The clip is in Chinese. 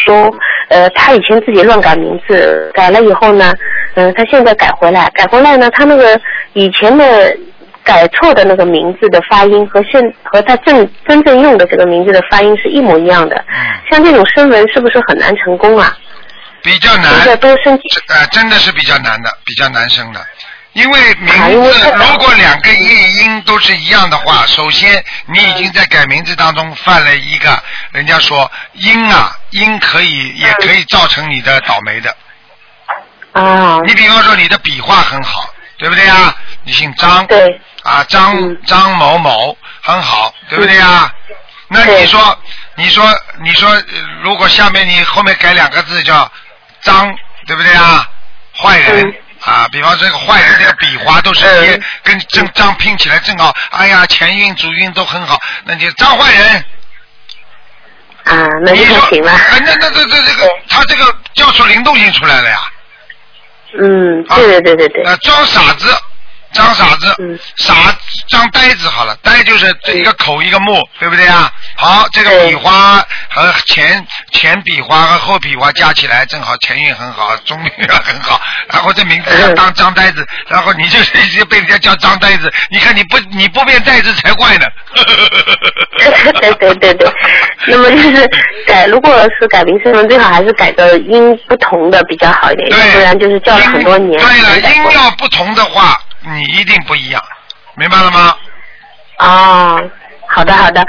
说，他以前自己乱改名字，改了以后呢，他现在改回来呢，他那个以前的改错的那个名字的发音和他真正用的这个名字的发音是一模一样的。像这种声纹是不是很难成功啊？ 比较难。 现在都申请。 真的是比较难的，比较难生的。因为名字如果两个译音都是一样的话，首先你已经在改名字当中犯了一个，人家说音也可以造成你的倒霉的。你比方说你的笔画很好，对不对呀？你姓张， 对张某某很好，对不对呀？那你说，如果下面你后面改两个字叫张，对不对呀？坏人。比方这个坏人这个笔画都是跟张拼起来正好，哎呀，前运主运都很好，那就张坏人。 那就不行了。 那这个他这个叫出灵动性出来了呀。 对。 张傻子，张呆子好了，呆就是一个口一个目，对不对啊？好，这个笔画和前笔画和后笔画加起来正好前运很好，中运很好，然后这名字叫当张呆子，然后你就一直被人家叫张呆子，你看你不变呆子才怪呢。 对，那么就是如果是改名声纹，最好还是改个音不同的比较好一点，不然就是叫了很多年。 对了，音要不同的话，你一定不一样，明白了吗？ 好的。